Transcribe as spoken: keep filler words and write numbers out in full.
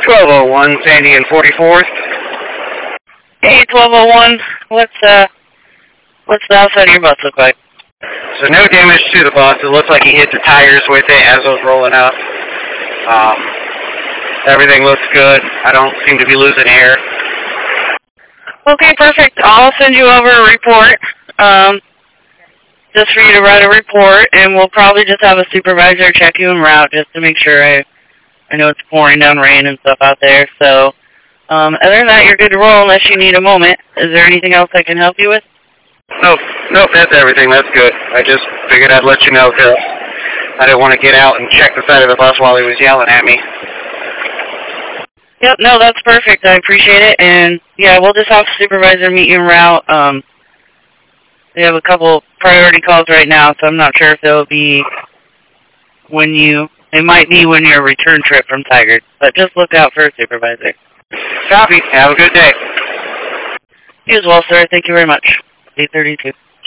twelve oh one, Sandy and forty-fourth. Hey, twelve oh one, what's, uh, what's the outside of your bus look like? So no damage to the bus. It looks like he hit the tires with it as it was rolling up. Um, everything looks good. I don't seem to be losing air. Okay, perfect. I'll send you over a report, um, just for you to write a report, and we'll probably just have a supervisor check you en route just to make sure. I, I know it's pouring down rain and stuff out there, so um, other than that, you're good to roll unless you need a moment. Is there anything else I can help you with? Nope, nope, that's everything. That's good. I just figured I'd let you know because I didn't want to get out and check the side of the bus while he was yelling at me. Yep, no, that's perfect. I appreciate it. And, yeah, we'll just have the supervisor meet you en route. Um, we have a couple priority calls right now, so I'm not sure if they'll be when you, it might be when your return trip from Tigard. But just look out for a supervisor. Copy. Have a good day. You as well, sir. Thank you very much. eight thirty-two.